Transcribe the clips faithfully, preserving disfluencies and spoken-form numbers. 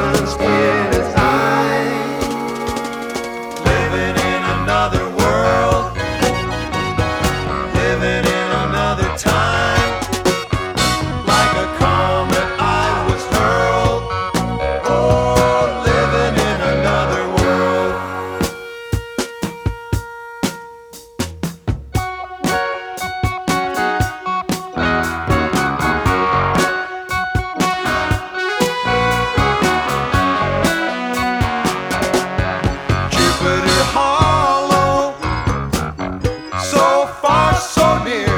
distance in his eyes. Living in another world, living in another time. Like a comet I was hurled, oh, living in another world. Jupiter Hollow, so far, so near.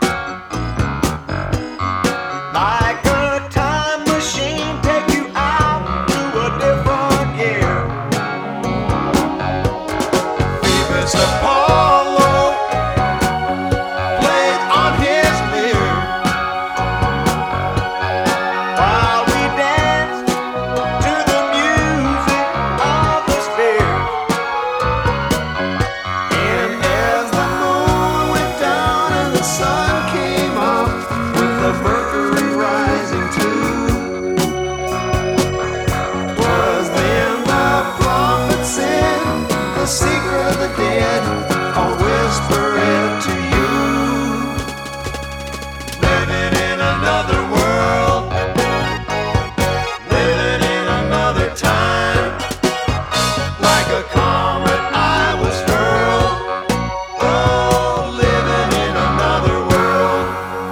Like a time machine, take you out to a different year. Phoebus Apollo played on his lyre while we danced to the music of the sphere. And as the moon went down and the sun came up, with the mercury rising too, was then the prophet said, the seeker of the dead, I'll whisper it to you. Living in another world, living in another time. Like a comet I was hurled, oh, living in another world.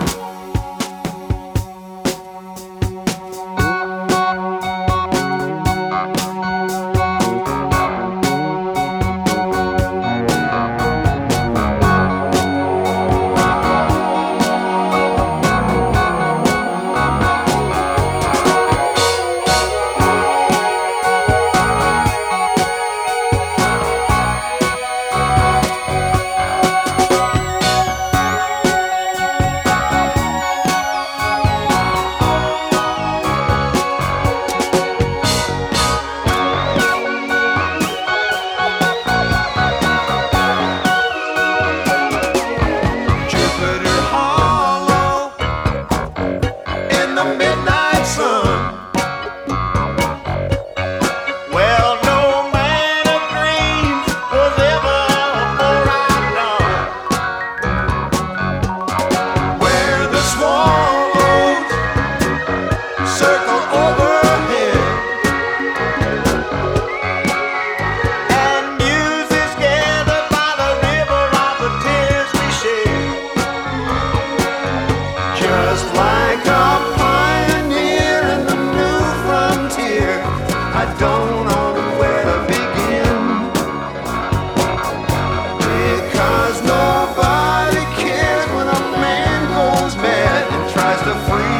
Jupiter Hollow in the midnight sun. Well, no man of dreams was ever more outdone. Where the swallows circle overhead and muses gathered by the river of the tears we shed. Just like a pioneer in the new frontier, I don't know where to begin, because nobody cares when a man goes mad and tries to free